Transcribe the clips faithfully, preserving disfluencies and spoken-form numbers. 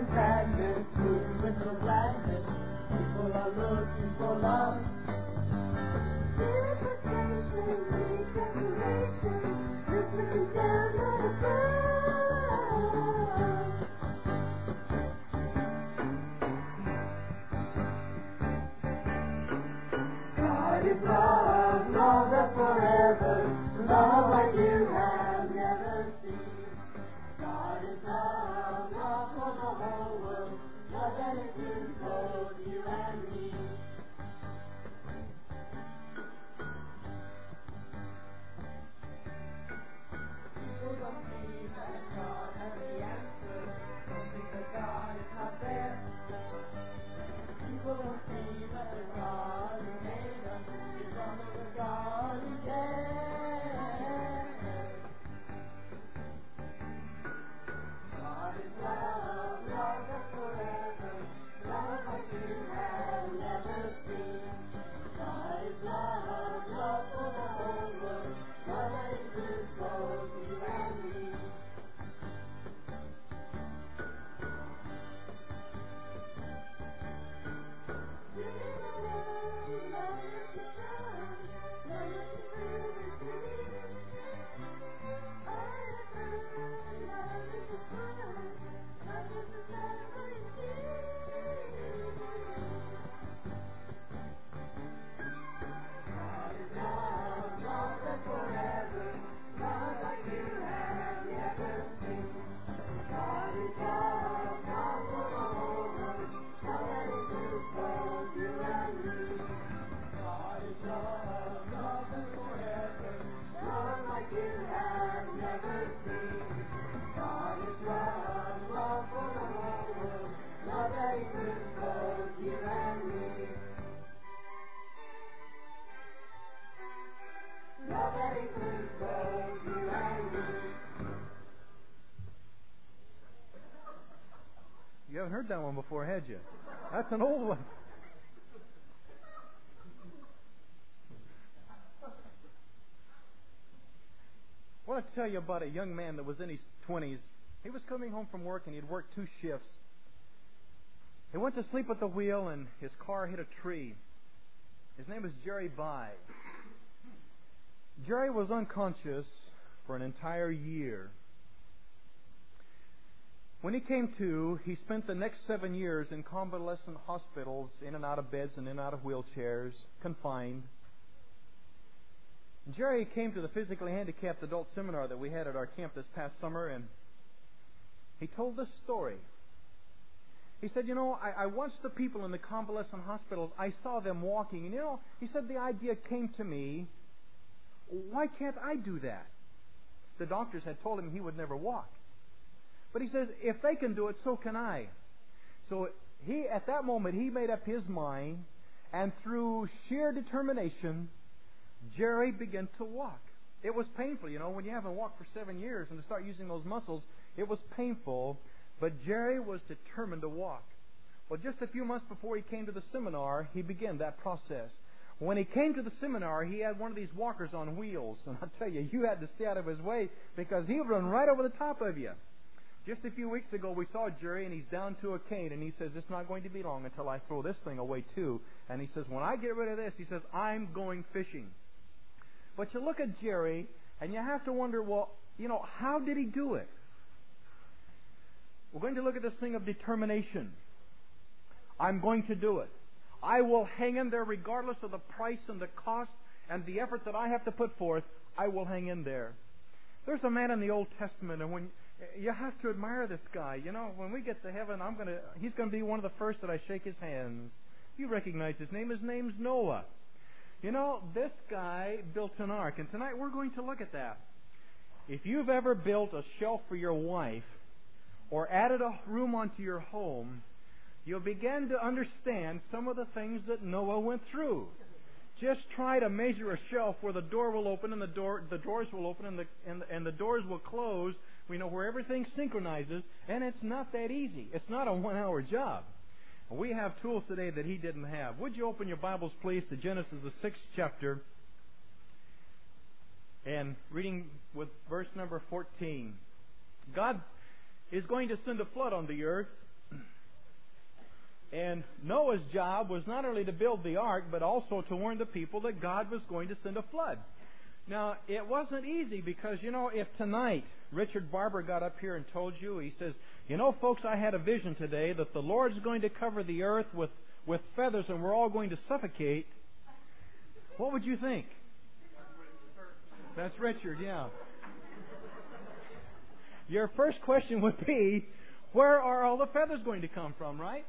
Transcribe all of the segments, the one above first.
contentment, food with no blandness. People are looking for love. Purification, regeneration, looking down on the God is love, love that forever, love like you have never seen. God is love, love for the whole world, love that includes both you and me. People don't see that God has the answer, don't think that God is not there. People don't see that the God who made us is another God who cares. God is love, love that's forever, love like you have never seen. God is love, love for the whole world, love that includes both you and me. You haven't heard that one before, had you? That's an old one. I want to tell you about a young man that was in his twenties. He was coming home from work and he'd worked two shifts. He went to sleep at the wheel and his car hit a tree. His name was Jerry By. Jerry was unconscious for an entire year. When he came to, he spent the next seven years in convalescent hospitals, in and out of beds and in and out of wheelchairs, confined. And Jerry came to the physically handicapped adult seminar that we had at our camp this past summer, and he told this story. He said, you know, I, I watched the people in the convalescent hospitals. I saw them walking. And, you know, he said the idea came to me, why can't I do that? The doctors had told him he would never walk. But he says, if they can do it, so can I. So he, at that moment, he made up his mind, and through sheer determination, Jerry began to walk. It was painful, you know, when you haven't walked for seven years and to start using those muscles, it was painful. But Jerry was determined to walk. Well, just a few months before he came to the seminar, he began that process. When he came to the seminar, he had one of these walkers on wheels. And I'll tell you, you had to stay out of his way because he would run right over the top of you. Just a few weeks ago, we saw Jerry, and he's down to a cane, and he says, it's not going to be long until I throw this thing away, too. And he says, when I get rid of this, he says, I'm going fishing. But you look at Jerry, and you have to wonder, well, you know, how did he do it? We're going to look at this thing of determination. I'm going to do it. I will hang in there regardless of the price and the cost and the effort that I have to put forth. I will hang in there. There's a man in the Old Testament, and when you have to admire this guy. You know, when we get to heaven, I'm gonna he's going to be one of the first that I shake his hands. You recognize his name. His name's Noah. You know, this guy built an ark, and tonight we're going to look at that. If you've ever built a shelf for your wife or added a room onto your home, you'll begin to understand some of the things that Noah went through. Just try to measure a shelf where the door will open and the door the doors will open and the and, and the doors will close. We know where everything synchronizes, and it's not that easy. It's not a one-hour job. We have tools today that he didn't have. Would you open your Bibles, please, to Genesis, the sixth chapter, and reading with verse number fourteen. God is going to send a flood on the earth, And Noah's job was not only to build the ark, but also to warn the people that God was going to send a flood. Now, it wasn't easy because, you know, if tonight Richard Barber got up here and told you, he says, you know, folks, I had a vision today that the Lord's going to cover the earth with, with feathers and we're all going to suffocate, what would you think? That's Richard, yeah. Your first question would be, where are all the feathers going to come from, right?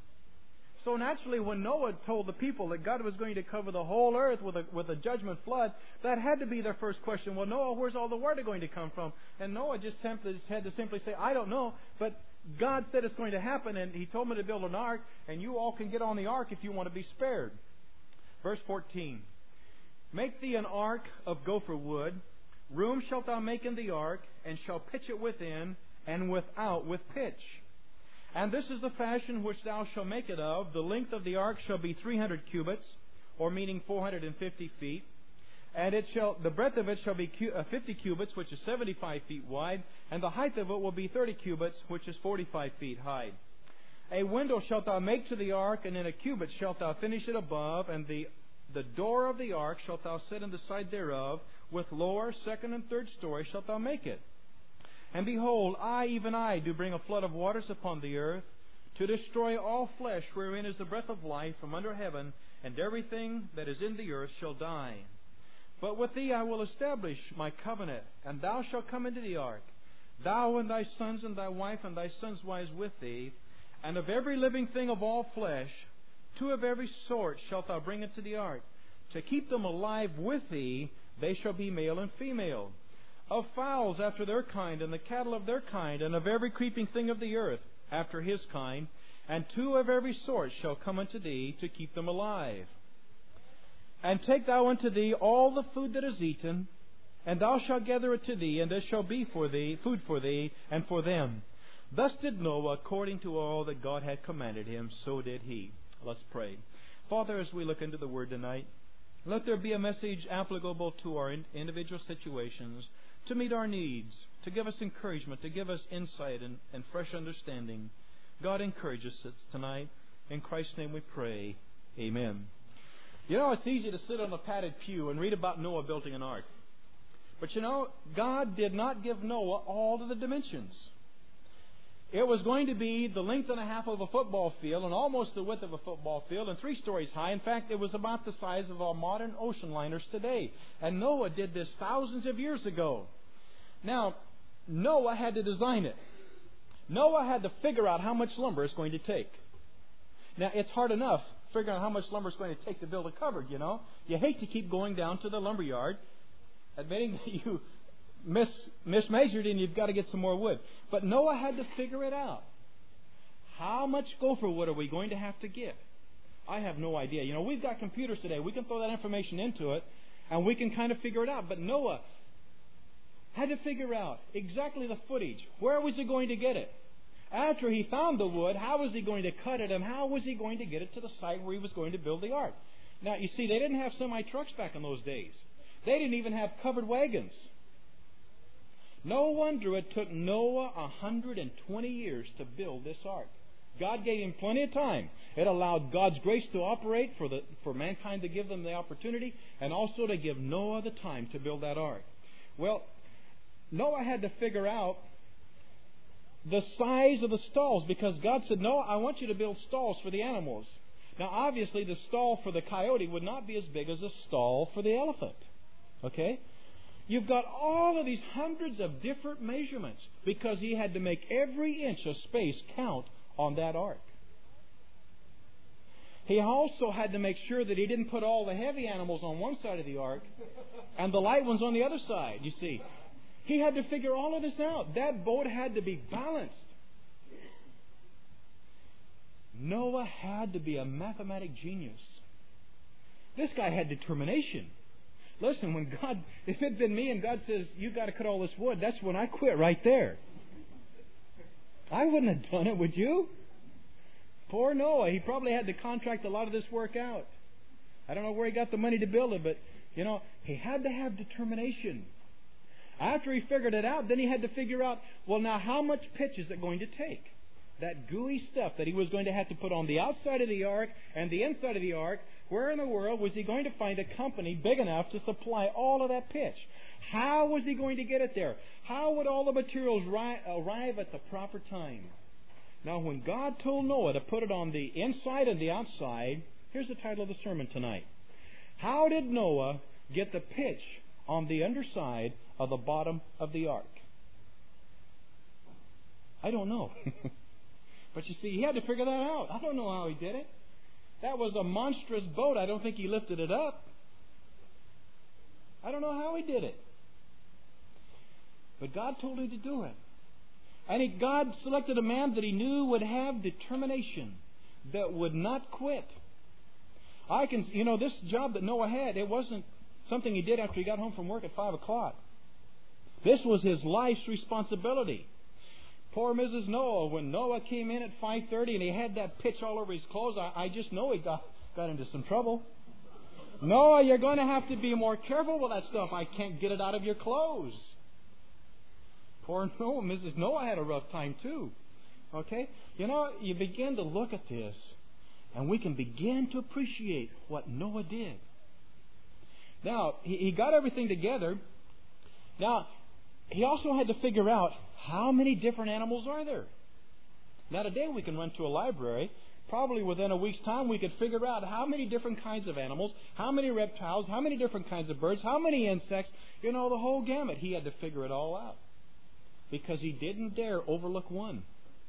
So naturally, when Noah told the people that God was going to cover the whole earth with a, with a judgment flood, that had to be their first question. Well, Noah, where's all the water going to come from? And Noah just, simply, just had to simply say, I don't know, but God said it's going to happen, and He told me to build an ark, and you all can get on the ark if you want to be spared. Verse fourteen. Make thee an ark of gopher wood. Room shalt thou make in the ark, and shall pitch it within, and without with pitch. And this is the fashion which thou shalt make it of. The length of the ark shall be three hundred cubits, or meaning four hundred fifty feet. And it shall, the breadth of it shall be fifty cubits, which is seventy-five feet wide. And the height of it will be thirty cubits, which is forty-five feet high. A window shalt thou make to the ark, and in a cubit shalt thou finish it above. And the, the door of the ark shalt thou set in the side thereof. With lower, second, and third story shalt thou make it. And behold, I, even I, do bring a flood of waters upon the earth, to destroy all flesh wherein is the breath of life from under heaven, and everything that is in the earth shall die. But with thee I will establish my covenant, and thou shalt come into the ark, thou and thy sons and thy wife and thy sons' wives with thee, and of every living thing of all flesh, two of every sort shalt thou bring into the ark. To keep them alive with thee, they shall be male and female. Of fowls after their kind, and the cattle of their kind, and of every creeping thing of the earth after his kind, and two of every sort shall come unto thee to keep them alive. And take thou unto thee all the food that is eaten, and thou shalt gather it to thee, and it shall be for thee food for thee and for them. Thus did Noah according to all that God had commanded him, so did he. Let's pray. Father, as we look into the Word tonight, let there be a message applicable to our individual situations, to meet our needs, to give us encouragement, to give us insight and, and fresh understanding. God, encourage us tonight. In Christ's name we pray. Amen. You know, it's easy to sit on a padded pew and read about Noah building an ark. But you know, God did not give Noah all of the dimensions. It was going to be the length and a half of a football field and almost the width of a football field and three stories high. In fact, it was about the size of our modern ocean liners today. And Noah did this thousands of years ago. Now, Noah had to design it. Noah had to figure out how much lumber it's going to take. Now, it's hard enough figuring out how much lumber it's going to take to build a cupboard, you know. You hate to keep going down to the lumber yard, admitting that you mis mismeasured and you've got to get some more wood. But Noah had to figure it out. How much gopher wood are we going to have to get? I have no idea. You know, we've got computers today. We can throw that information into it, and we can kind of figure it out. But Noah had to figure out exactly the footage. Where was he going to get it? After he found the wood, how was he going to cut it, and how was he going to get it to the site where he was going to build the ark? Now, you see, they didn't have semi-trucks back in those days. They didn't even have covered wagons. No wonder it took Noah one hundred twenty years to build this ark. God gave him plenty of time. It allowed God's grace to operate for, the, for mankind to give them the opportunity, and also to give Noah the time to build that ark. Well, Noah had to figure out the size of the stalls, because God said, Noah, I want you to build stalls for the animals. Now, obviously, the stall for the coyote would not be as big as a stall for the elephant. Okay? You've got all of these hundreds of different measurements, because he had to make every inch of space count on that ark. He also had to make sure that he didn't put all the heavy animals on one side of the ark and the light ones on the other side, you see. He had to figure all of this out. That boat had to be balanced. Noah had to be a mathematic genius. This guy had determination. Listen, when God, if it had been me and God says, you've got to cut all this wood, that's when I quit right there. I wouldn't have done it, would you? Poor Noah. He probably had to contract a lot of this work out. I don't know where he got the money to build it, but, you know, he had to have determination. After he figured it out, then he had to figure out, well, now how much pitch is it going to take? that gooey stuff that he was going to have to put on the outside of the ark and the inside of the ark, where in the world was he going to find a company big enough to supply all of that pitch? How was he going to get it there? How would all the materials ri- arrive at the proper time? Now, when God told Noah to put it on the inside and the outside, here's the title of the sermon tonight. How did Noah get the pitch on the underside of the bottom of the ark? I don't know. But you see, he had to figure that out. I don't know how he did it. That was a monstrous boat. I don't think he lifted it up. I don't know how he did it. But God told him to do it. And he, God selected a man that he knew would have determination, that would not quit. I can, you know, this job that Noah had, it wasn't something he did after he got home from work at five o'clock. This was his life's responsibility. Poor Missus Noah, when Noah came in at five thirty and he had that pitch all over his clothes, I, I just know he got, got into some trouble. Noah, you're going to have to be more careful with that stuff. I can't get it out of your clothes. Poor Noah, Missus Noah had a rough time too. Okay? You know, you begin to look at this, and we can begin to appreciate what Noah did. Now, he, he got everything together. Now, he also had to figure out, how many different animals are there? Now, today we can run to a library. Probably within a week's time we could figure out how many different kinds of animals, how many reptiles, how many different kinds of birds, how many insects, you know, the whole gamut. He had to figure it all out because he didn't dare overlook one.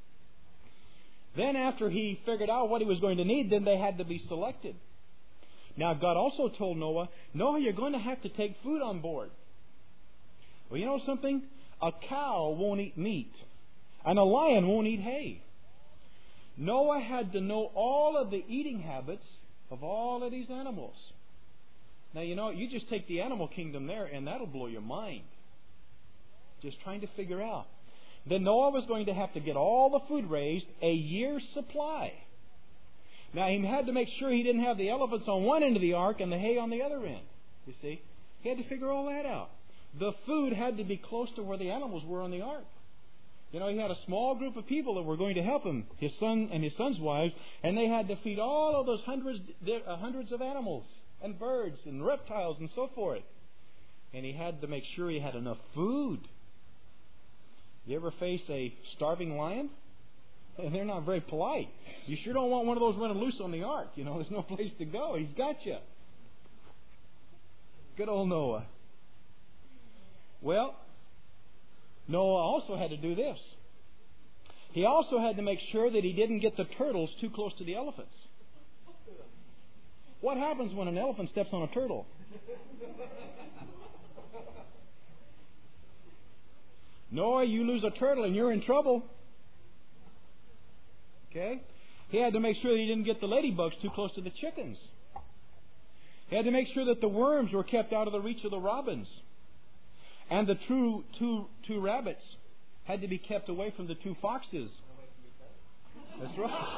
Then after he figured out what he was going to need, then they had to be selected. Now, God also told Noah, Noah, you're going to have to take food on board. Well, you know something? A cow won't eat meat, and a lion won't eat hay. Noah had to know all of the eating habits of all of these animals. Now, you know, you just take the animal kingdom there, and that'll blow your mind. Just trying to figure out. Then Noah was going to have to get all the food raised, a year's supply. Now, he had to make sure he didn't have the elephants on one end of the ark and the hay on the other end. You see? He had to figure all that out. The food had to be close to where the animals were on the ark. You know, he had a small group of people that were going to help him, his son and his son's wives, and they had to feed all of those hundreds, uh, hundreds of animals and birds and reptiles and so forth. And he had to make sure he had enough food. You ever face a starving lion? And they're not very polite. You sure don't want one of those running loose on the ark. You know, there's no place to go. He's got you. Good old Noah. Well, Noah also had to do this. He also had to make sure that he didn't get the turtles too close to the elephants. What happens when an elephant steps on a turtle? Noah, you lose a turtle and you're in trouble. Okay? He had to make sure that he didn't get the ladybugs too close to the chickens. He had to make sure that the worms were kept out of the reach of the robins. And the true two two rabbits had to be kept away from the two foxes. That's right.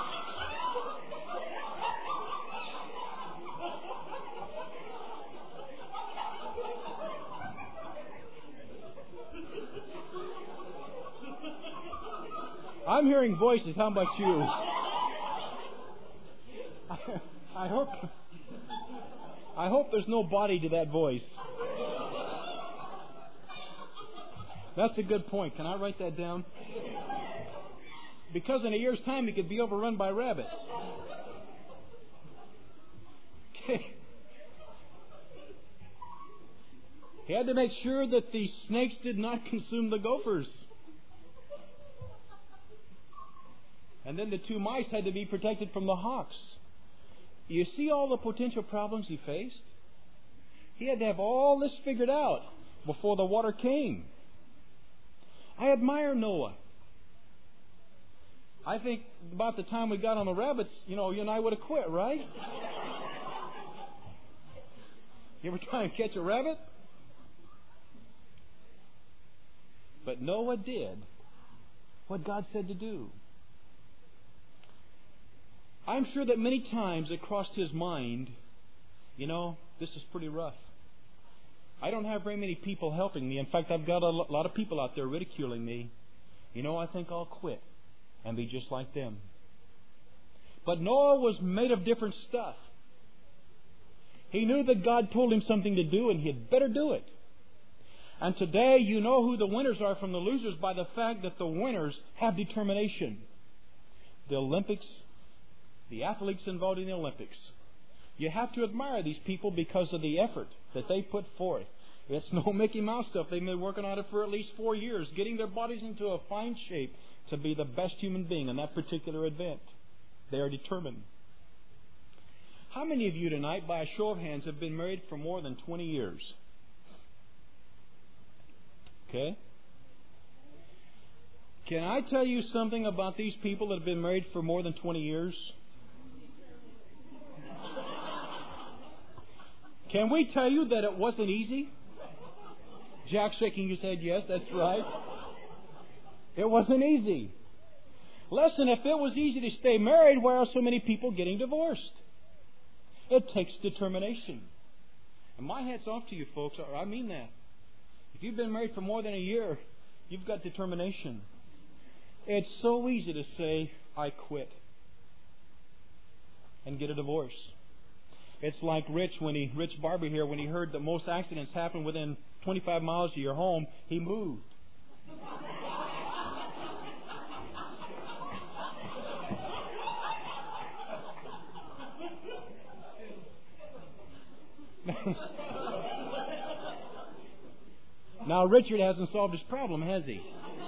I'm hearing voices. How about you? I, I hope I hope there's no body to that voice. That's a good point. Can I write that down? Because in a year's time he could be overrun by rabbits. Okay. He had to make sure that the snakes did not consume the gophers. And then the two mice had to be protected from the hawks. You see all the potential problems he faced? He had to have all this figured out before the water came. I admire Noah. I think about the time we got on the rabbits, you know, you and I would have quit, right? You ever try and catch a rabbit? But Noah did what God said to do. I'm sure that many times it crossed his mind, you know, this is pretty rough. I don't have very many people helping me. In fact, I've got a lot of people out there ridiculing me. You know, I think I'll quit. and be just like them. But Noah was made of different stuff. He knew that God told him something to do, and he had better do it. And today, you know who the winners are from the losers by the fact that the winners have determination. The Olympics, the athletes involved in the Olympics. You have to admire these people because of the effort that they put forth. It's no Mickey Mouse stuff. They've been working on it for at least four years, getting their bodies into a fine shape to be the best human being in that particular event. They are determined. How many of you tonight, by a show of hands, have been married for more than twenty years? Okay? Can I tell you something about these people that have been married for more than twenty years? Can we tell you that it wasn't easy? Jack shaking his head, yes, that's right. It wasn't easy. Listen, if it was easy to stay married, why are so many people getting divorced? It takes determination. And my hat's off to you folks, I mean that. If you've been married for more than a year, you've got determination. It's so easy to say, I quit, and get a divorce. It's like Rich, when he, Rich Barber here, when he heard that most accidents happen within twenty-five miles of your home, he moved. Now, Richard hasn't solved his problem, has he?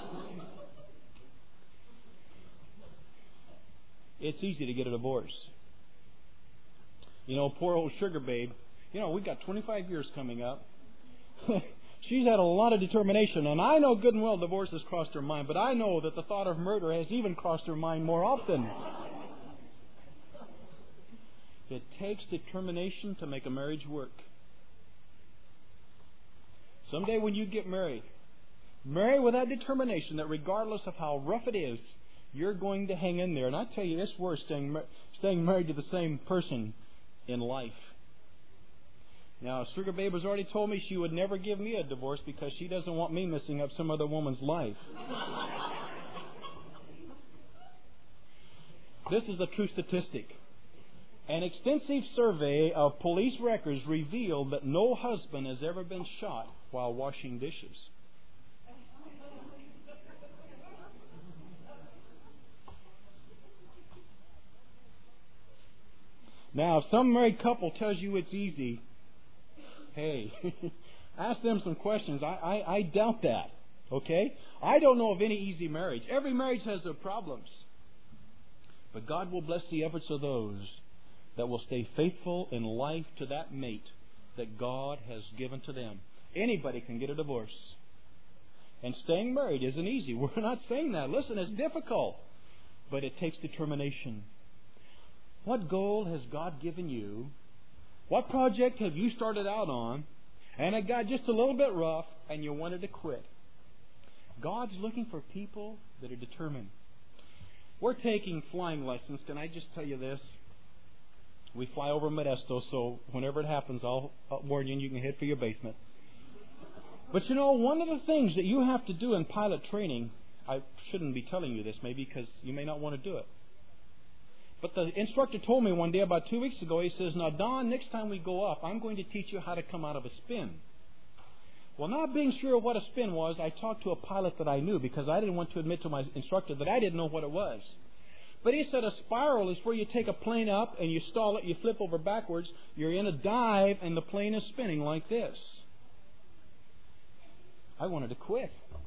It's easy to get a divorce. You know, poor old Sugar Babe, you know, we've got twenty-five years coming up. She's had a lot of determination, and I know good and well divorce has crossed her mind, but I know that the thought of murder has even crossed her mind more often. It takes determination to make a marriage work. Someday when you get married, marry with that determination that regardless of how rough it is, you're going to hang in there. And I tell you, it's worse staying, staying married to the same person in life. Now, Sugar Babe has already told me she would never give me a divorce because she doesn't want me messing up some other woman's life. This is a true statistic. An extensive survey of police records revealed that no husband has ever been shot while washing dishes. Now, if some married couple tells you it's easy, hey, ask them some questions. I, I, I doubt that. Okay? I don't know of any easy marriage. Every marriage has their problems. But God will bless the efforts of those that will stay faithful in life to that mate that God has given to them. Anybody can get a divorce. And staying married isn't easy. We're not saying that. Listen, it's difficult. But it takes determination. What goal has God given you? What project have you started out on, and it got just a little bit rough, and you wanted to quit? God's looking for people that are determined. We're taking flying lessons. Can I just tell you this? We fly over Modesto, so whenever it happens, I'll, I'll warn you and you can head for your basement. But you know, one of the things that you have to do in pilot training, I shouldn't be telling you this maybe because you may not want to do it. But the instructor told me one day about two weeks ago, he says, now Don, next time we go up, I'm going to teach you how to come out of a spin. Well, not being sure of what a spin was, I talked to a pilot that I knew because I didn't want to admit to my instructor that I didn't know what it was. But he said a spiral is where you take a plane up and you stall it, you flip over backwards, you're in a dive and the plane is spinning like this. I wanted to quit.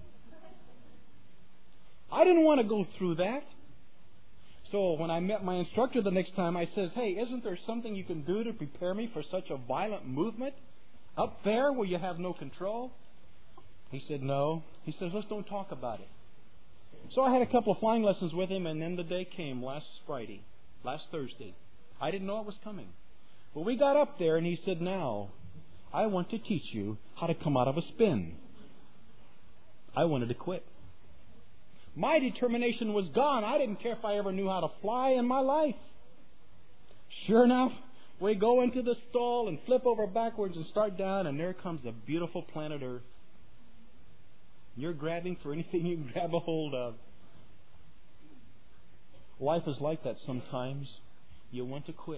I didn't want to go through that. So when I met my instructor the next time, I says, hey, isn't there something you can do to prepare me for such a violent movement up there where you have no control? He said, no. He says, let's don't talk about it. So I had a couple of flying lessons with him, and then the day came last Friday, last Thursday. I didn't know it was coming. Well, we got up there, and he said, now, I want to teach you how to come out of a spin. I wanted to quit. My determination was gone. I didn't care if I ever knew how to fly in my life. Sure enough, we go into the stall and flip over backwards and start down, and there comes the beautiful planet Earth. You're grabbing for anything you can grab a hold of. Life is like that sometimes. You want to quit.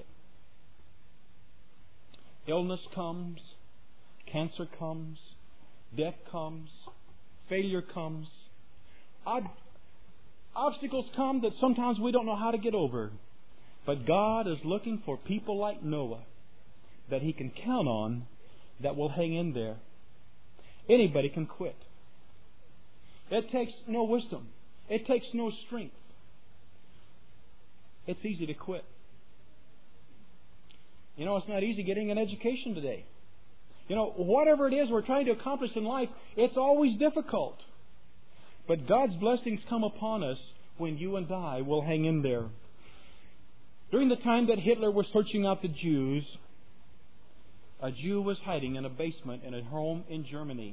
Illness comes, cancer comes, death comes, failure comes. Ob- obstacles come that sometimes we don't know how to get over. But God is looking for people like Noah that He can count on that will hang in there. Anybody can quit. It takes no wisdom. It takes no strength. It's easy to quit. You know, it's not easy getting an education today. You know, whatever it is we're trying to accomplish in life, it's always difficult. But God's blessings come upon us when you and I will hang in there. During the time that Hitler was searching out the Jews, a Jew was hiding in a basement in a home in Germany.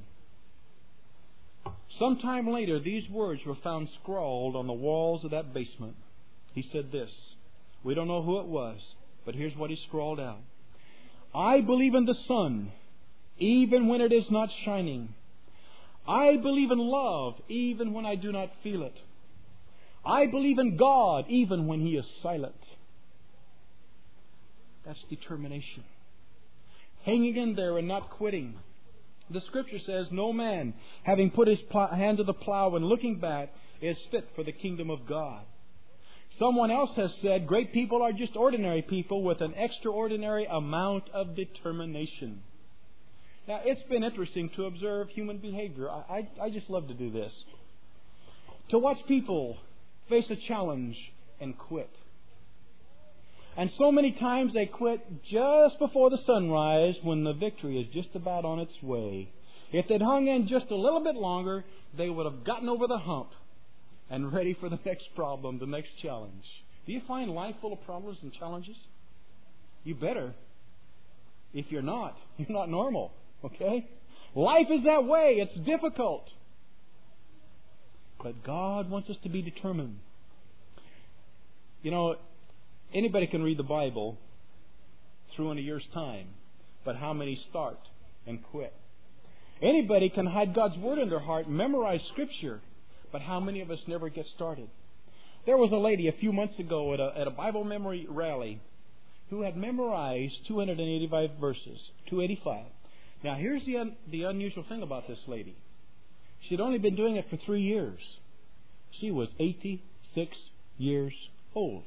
Sometime later, these words were found scrawled on the walls of that basement. He said this. We don't know who it was, but here's what he scrawled out. I believe in the sun, even when it is not shining. I believe in love, even when I do not feel it. I believe in God, even when He is silent. That's determination. Hanging in there and not quitting. The Scripture says, no man, having put his plow, hand to the plow and looking back, is fit for the kingdom of God. Someone else has said, great people are just ordinary people with an extraordinary amount of determination. Now, it's been interesting to observe human behavior. I, I, I just love to do this. To watch people face a challenge and quit. And so many times they quit just before the sunrise when the victory is just about on its way. If they'd hung in just a little bit longer, they would have gotten over the hump and ready for the next problem, the next challenge. Do you find life full of problems and challenges? You better. If you're not, you're not normal. Okay? Life is that way. It's difficult. But God wants us to be determined. You know, anybody can read the Bible through in a year's time, but how many start and quit? Anybody can hide God's Word in their heart, memorize Scripture, but how many of us never get started? There was a lady a few months ago at a, at a Bible memory rally who had memorized two hundred eighty-five verses, two eighty-five. Now, here's the un, the unusual thing about this lady. She'd only been doing it for three years. She was eighty-six years old.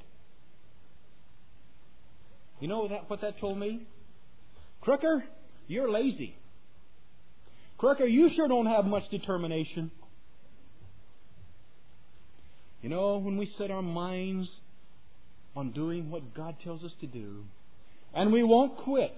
You know that what that told me? Crooker, you're lazy. Crooker, you sure don't have much determination. You know, when we set our minds on doing what God tells us to do, and we won't quit,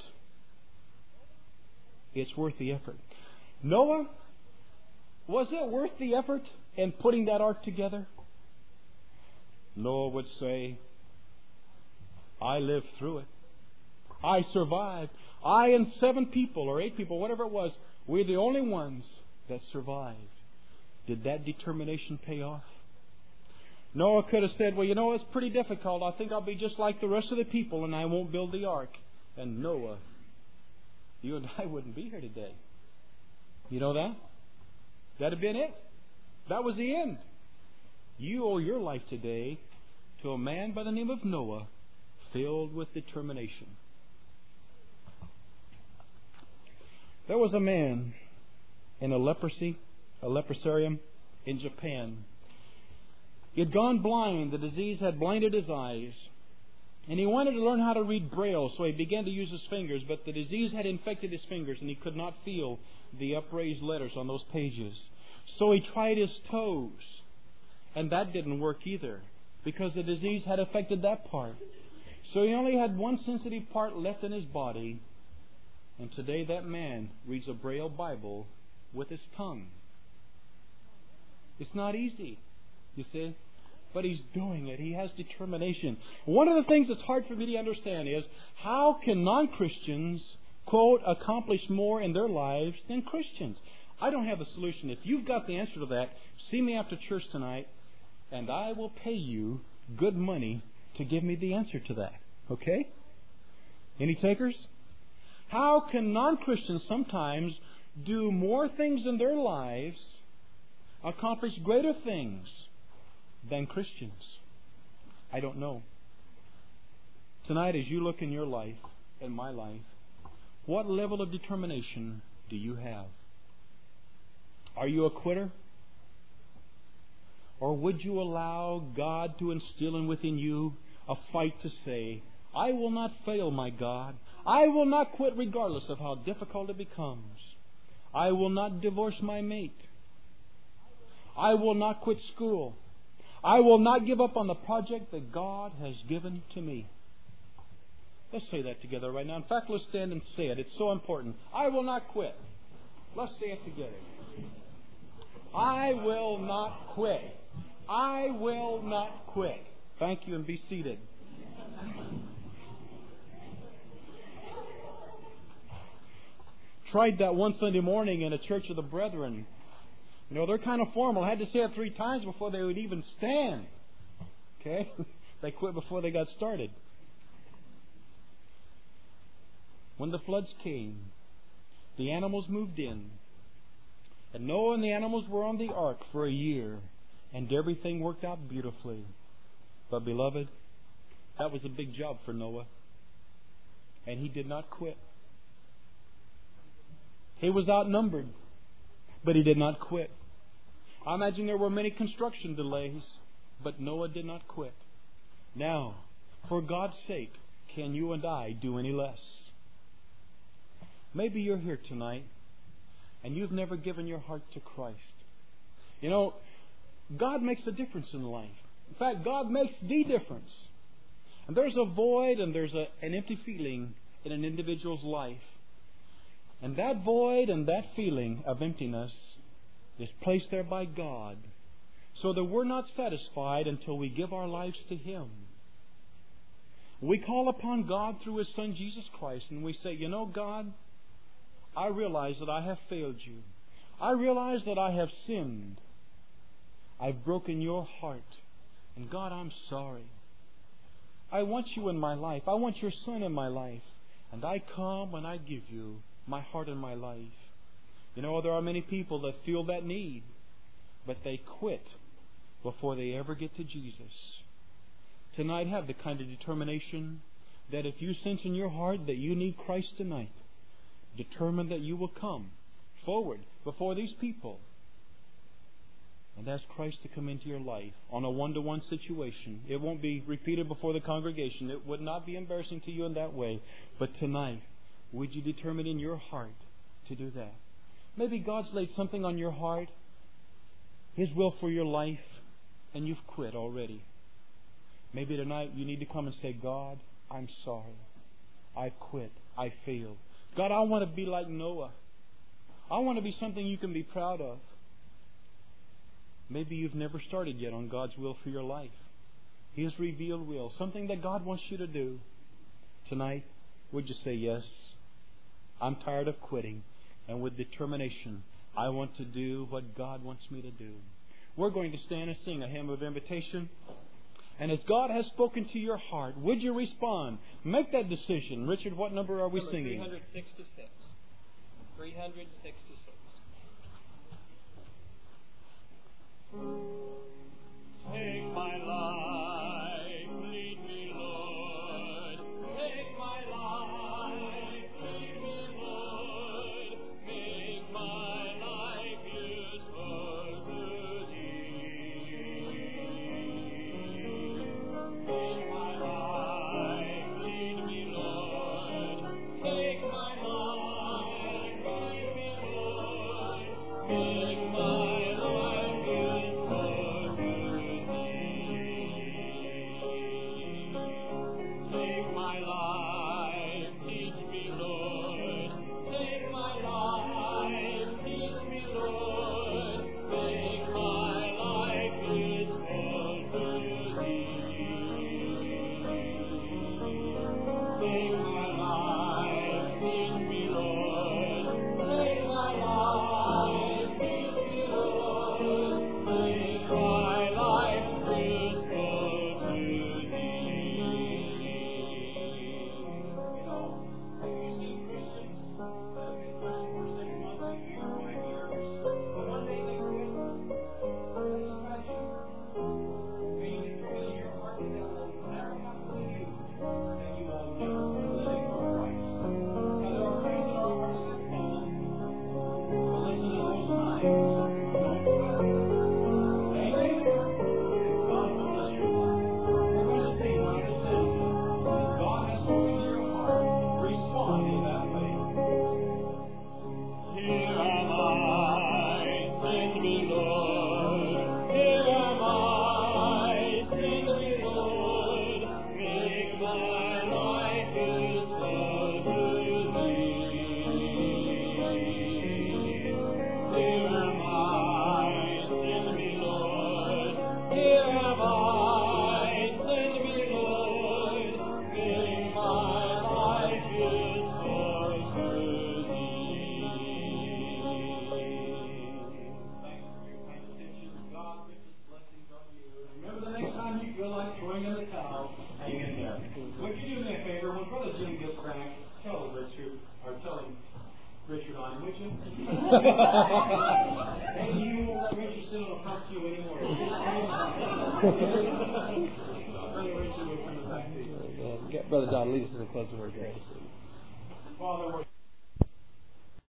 it's worth the effort. Noah, was it worth the effort in putting that ark together? Noah would say, I lived through it. I survived. I and seven people or eight people, whatever it was, we're the only ones that survived. Did that determination pay off? Noah could have said, well, you know, it's pretty difficult. I think I'll be just like the rest of the people and I won't build the ark. And Noah, you and I wouldn't be here today. You know that? That'd have been it. That was the end. You owe your life today to a man by the name of Noah, filled with determination. There was a man in a leprosy, a leprosarium in Japan. He had gone blind. The disease had blinded his eyes. And he wanted to learn how to read Braille, so he began to use his fingers. But the disease had infected his fingers, and he could not feel the upraised letters on those pages. So he tried his toes. And that didn't work either, because the disease had affected that part. So he only had one sensitive part left in his body. And today that man reads a Braille Bible with his tongue. It's not easy, you see. But he's doing it. He has determination. One of the things that's hard for me to understand is, how can non-Christians, quote, accomplish more in their lives than Christians? I don't have the solution. If you've got the answer to that, see me after church tonight, and I will pay you good money to give me the answer to that. Okay? Any takers? How can non-Christians sometimes do more things in their lives, accomplish greater things than Christians? I don't know. Tonight, as you look in your life and my life, what level of determination do you have? Are you a quitter? Or would you allow God to instill in within you a fight to say, I will not fail, my God. I will not quit regardless of how difficult it becomes. I will not divorce my mate. I will not quit school. I will not give up on the project that God has given to me. Let's say that together right now. In fact, let's stand and say it. It's so important. I will not quit. Let's say it together. I will not quit. I will not quit. Thank you, and be seated. Tried that one Sunday morning in a Church of the Brethren. You know, they're kind of formal. I had to say it three times before they would even stand. Okay? They quit before they got started. When the floods came, the animals moved in. And Noah and the animals were on the ark for a year. And everything worked out beautifully. But, beloved, that was a big job for Noah. And he did not quit. He was outnumbered, but he did not quit. I imagine there were many construction delays, but Noah did not quit. Now, for God's sake, can you and I do any less? Maybe you're here tonight, and you've never given your heart to Christ. You know, God makes a difference in life. In fact, God makes the difference. And there's a void and there's a, an empty feeling in an individual's life. And that void and that feeling of emptiness is placed there by God, so that we're not satisfied until we give our lives to Him. We call upon God through His Son Jesus Christ, and we say, you know, God, I realize that I have failed you. I realize that I have sinned. I've broken your heart. And God, I'm sorry. I want you in my life. I want your Son in my life. And I come and I give you my heart and my life. You know, there are many people that feel that need, but they quit before they ever get to Jesus. Tonight, have the kind of determination that if you sense in your heart that you need Christ tonight, determine that you will come forward before these people and ask Christ to come into your life on a one-to-one situation. It won't be repeated before the congregation. It would not be embarrassing to you in that way. But tonight, would you determine in your heart to do that? Maybe God's laid something on your heart, His will for your life, and you've quit already. Maybe tonight you need to come and say, God, I'm sorry. I've quit. I failed. God, I want to be like Noah. I want to be something you can be proud of. Maybe you've never started yet on God's will for your life. His revealed will. Something that God wants you to do. Tonight, would you say, yes, I'm tired of quitting. And with determination, I want to do what God wants me to do. We're going to stand and sing a hymn of invitation. And as God has spoken to your heart, would you respond? Make that decision. Richard, what number are we number singing? three sixty-six. three sixty-six. Take my life, lead me, Lord. Take my life, lead me, Lord. Make my life useful to Thee. Take my life, lead me, Lord. Take my life, lead me, Lord. Make my life useful to Thee. Frank, tell Richard, or tell him, Richard on, would you? Maybe you won't let Richard sit on a front pew anymore. Brother Richard will come back to you. Get Brother Don, lead us in a closing word. Father,